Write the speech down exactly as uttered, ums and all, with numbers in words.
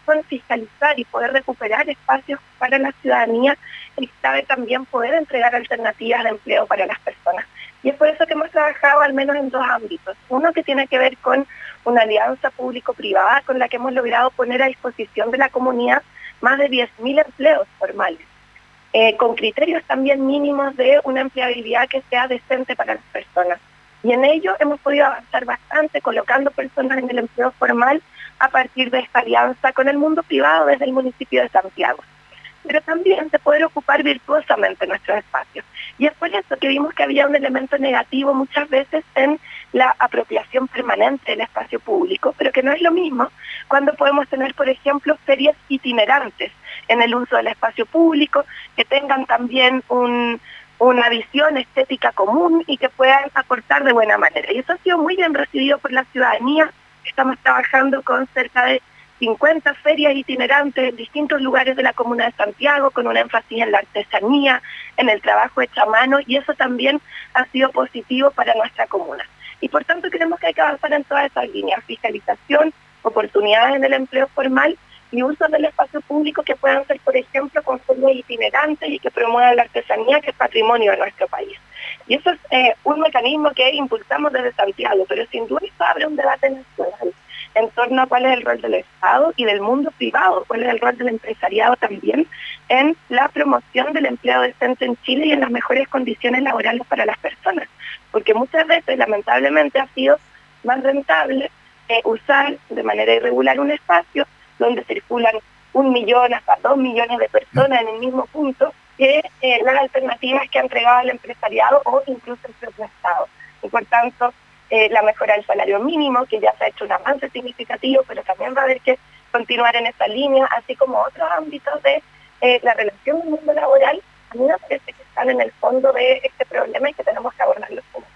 con fiscalizar y poder recuperar espacios para la ciudadanía, es clave también poder entregar alternativas de empleo para las personas. Y es por eso que hemos trabajado al menos en dos ámbitos. Uno que tiene que ver con una alianza público-privada con la que hemos logrado poner a disposición de la comunidad más de diez mil empleos formales, eh, con criterios también mínimos de una empleabilidad que sea decente para las personas. Y en ello hemos podido avanzar bastante colocando personas en el empleo formal a partir de esta alianza con el mundo privado desde el municipio de Santiago. Pero también de poder ocupar virtuosamente nuestros espacios. Y es por eso que vimos que había un elemento negativo muchas veces en la apropiación permanente del espacio público, pero que no es lo mismo cuando podemos tener, por ejemplo, ferias itinerantes en el uso del espacio público, que tengan también un... una visión estética común y que puedan aportar de buena manera. Y eso ha sido muy bien recibido por la ciudadanía. Estamos trabajando con cerca de cincuenta ferias itinerantes en distintos lugares de la comuna de Santiago, con un énfasis en la artesanía, en el trabajo hecho a mano, y eso también ha sido positivo para nuestra comuna. Y por tanto creemos que hay que avanzar en todas esas líneas: fiscalización, oportunidades en el empleo formal y uso del espacio público que puedan ser, por ejemplo, con ferias itinerantes y que promuevan la artesanía, que es patrimonio de nuestro país. Y eso es eh, un mecanismo que impulsamos desde Santiago, pero sin duda eso abre un debate nacional en torno a cuál es el rol del Estado y del mundo privado, cuál es el rol del empresariado también en la promoción del empleo decente en Chile y en las mejores condiciones laborales para las personas. Porque muchas veces, lamentablemente, ha sido más rentable eh, usar de manera irregular un espacio donde circulan un millón hasta dos millones de personas en el mismo punto, que eh, las alternativas que ha entregado el empresariado o incluso el propio Estado. Y por tanto, eh, la mejora del salario mínimo, que ya se ha hecho un avance significativo, pero también va a haber que continuar en esa línea, así como otros ámbitos de eh, la relación del mundo laboral, a mí me parece que están en el fondo de este problema y que tenemos que abordarlo como